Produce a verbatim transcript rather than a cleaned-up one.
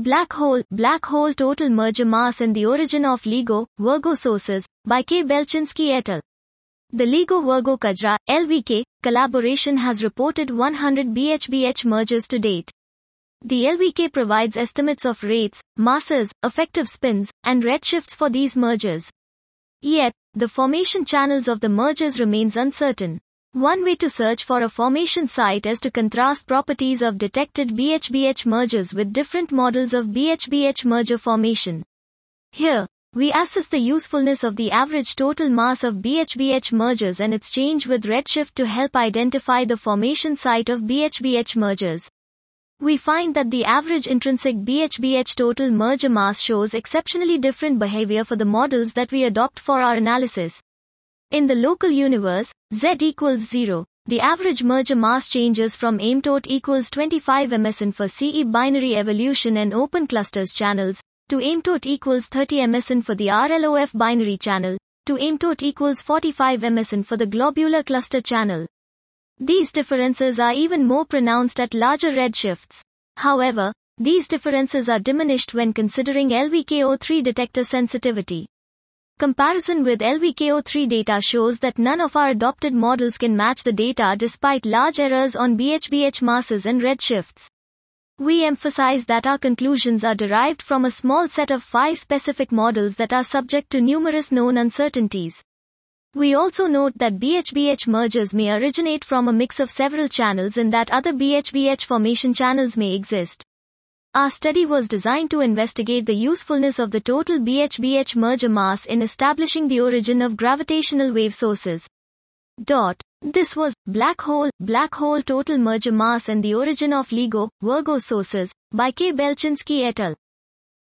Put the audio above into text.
Black Hole, Black Hole Total Merger Mass and the Origin of LIGO, Virgo Sources, by K. Belchinski et al. The LIGO-Virgo Kajra, L V K, collaboration has reported one hundred B H B H mergers to date. The L V K provides estimates of rates, masses, effective spins, and redshifts for these mergers. Yet, the formation channels of the mergers remains uncertain. One way to search for a formation site is to contrast properties of detected B H B H mergers with different models of B H B H merger formation. Here, we assess the usefulness of the average total mass of B H B H mergers and its change with redshift to help identify the formation site of B H B H mergers. We find that the average intrinsic B H B H total merger mass shows exceptionally different behavior for the models that we adopt for our analysis. In the local universe, Z equals zero, the average merger mass changes from asymptote equals twenty-five meson for C E binary evolution and open clusters channels, to asymptote equals thirty meson for the R L O F binary channel, to asymptote equals forty-five meson for the globular cluster channel. These differences are even more pronounced at larger redshifts. However, these differences are diminished when considering L V K O three detector sensitivity. Comparison with L V K O three data shows that none of our adopted models can match the data despite large errors on B H B H masses and redshifts. We emphasize that our conclusions are derived from a small set of five specific models that are subject to numerous known uncertainties. We also note that B H B H mergers may originate from a mix of several channels and that other B H B H formation channels may exist. Our study was designed to investigate the usefulness of the total B H B H merger mass in establishing the origin of gravitational wave sources. Dot. This was Black Hole, Black Hole Total Merger Mass and the Origin of LIGO, Virgo Sources, by K. Belchinski et al.